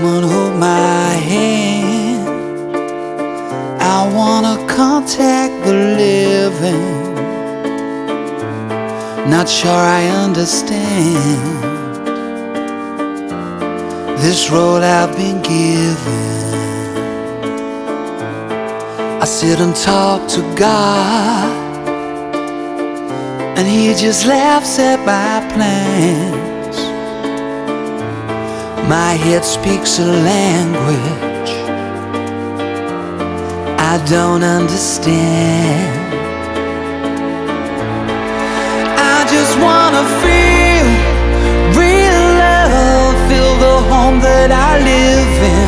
Come on, hold my hand. I wanna contact the living. Not sure I understand this road I've been given. I sit and talk to God, and He just laughs at my plans. My head speaks a language I don't understand. I just wanna feel real love, feel the home that I live in.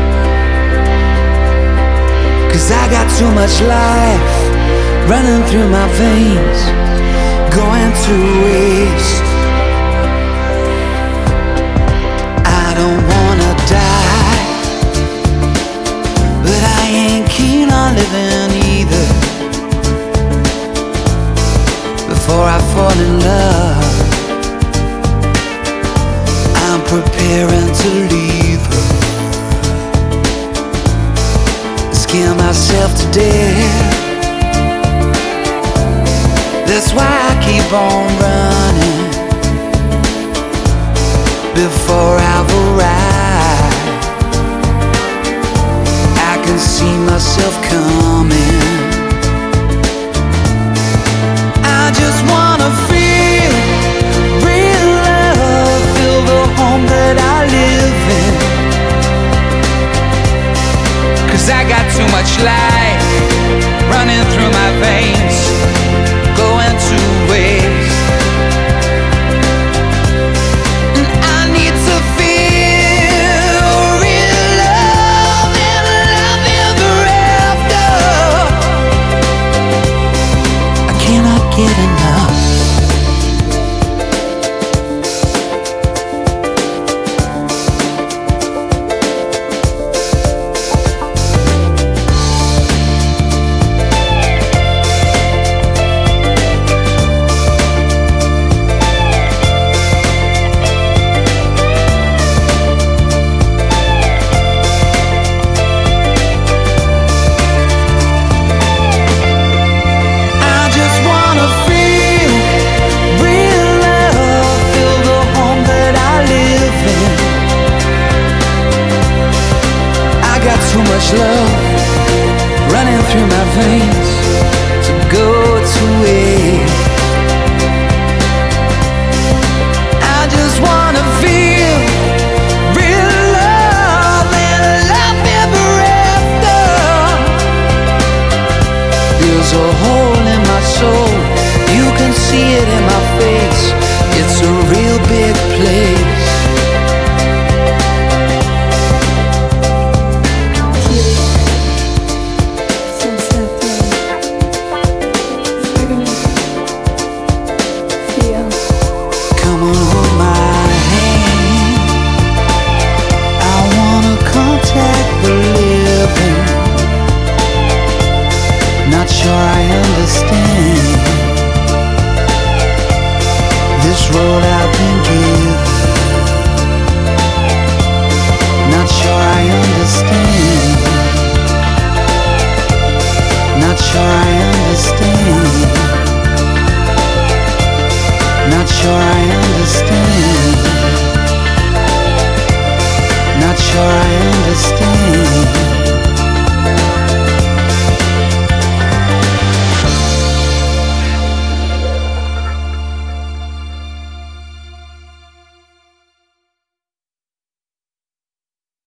'Cause I got too much life running through my veins, going to waste. I don't wanna die, but I ain't keen on living either. Before I fall in love, I'm preparing to leave her. Scare myself to death. That's why I keep on running before I've arrived. I can see myself coming. I just wanna feel real love, feel the home that I live in. 'Cause I got too much life running through my veins, going to waste. And I need to feel real love and love ever after. I cannot get enough. Too much love running through my veins to go to waste. I just wanna feel real love and love ever after. There's a hole in my soul, you can see it in my face. It's a real big place. Not sure I understand this road I've been given. Not sure I understand. Not sure I understand.